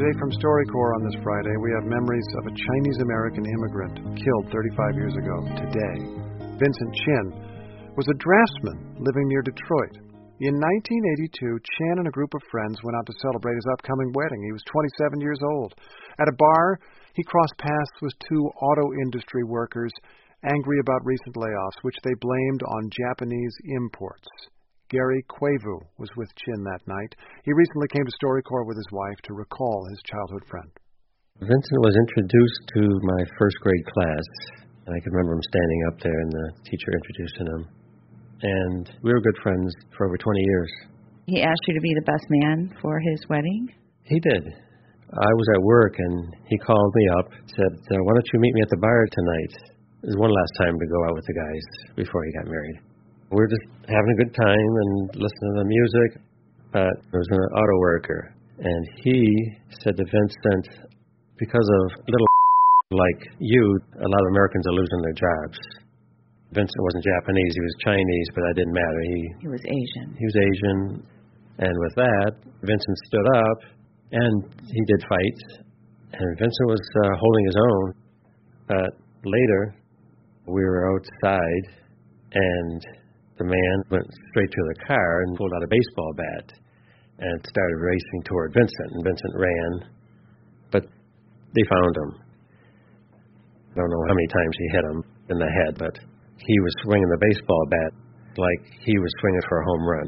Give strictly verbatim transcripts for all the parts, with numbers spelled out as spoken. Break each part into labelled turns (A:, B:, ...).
A: Today from StoryCorps on this Friday, we have memories of a Chinese-American immigrant killed thirty-five years ago today. Vincent Chin was a draftsman living near Detroit. In nineteen eighty-two, Chin and a group of friends went out to celebrate his upcoming wedding. He was twenty-seven years old. At a bar, he crossed paths with two auto industry workers angry about recent layoffs, which they blamed on Japanese imports. Gary Quavu was with Chin that night. He recently came to StoryCorps with his wife to recall his childhood friend.
B: Vincent was introduced to my first grade class. I can remember him standing up there and the teacher introducing him. And we were good friends for over twenty years.
C: He asked you to be the best man for his wedding?
B: He did. I was at work and he called me up, said, uh, why don't you meet me at the bar tonight? It was one last time to go out with the guys before he got married. We were just having a good time and listening to the music. But there was an auto worker, and he said to Vincent, because of little like you, a lot of Americans are losing their jobs. Vincent wasn't Japanese, he was Chinese, but that didn't matter. He,
C: he was Asian.
B: He was Asian, and with that, Vincent stood up, and he did fight, and Vincent was uh, holding his own. But later, we were outside, and the man went straight to the car and pulled out a baseball bat and started racing toward Vincent, and Vincent ran, but they found him. I don't know how many times he hit him in the head, but he was swinging the baseball bat like he was swinging for a home run.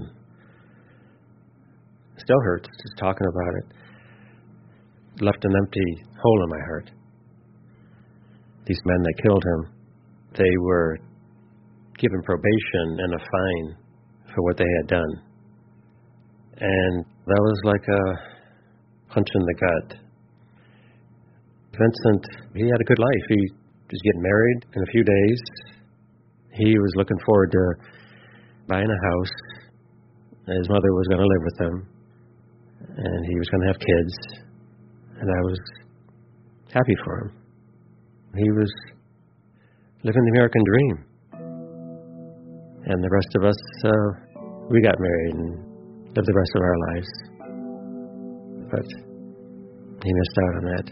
B: It still hurts just talking about it. It left an empty hole in my heart. These men that killed him, they were given probation and a fine for what they had done. And that was like a punch in the gut. Vincent, he had a good life. He was getting married in a few days. He was looking forward to buying a house. His mother was going to live with him. And he was going to have kids. And I was happy for him. He was living the American dream. And the rest of us, uh, we got married and lived the rest of our lives. But he missed out on that.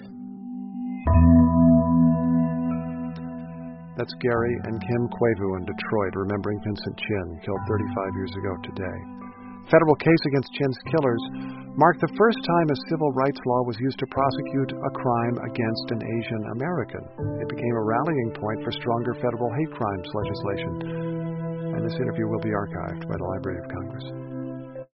A: That's Gary and Kim Quavu in Detroit, remembering Vincent Chin, killed thirty-five years ago today. Federal case against Chin's killers marked the first time a civil rights law was used to prosecute a crime against an Asian American. It became a rallying point for stronger federal hate crimes legislation. And this interview will be archived by the Library of Congress.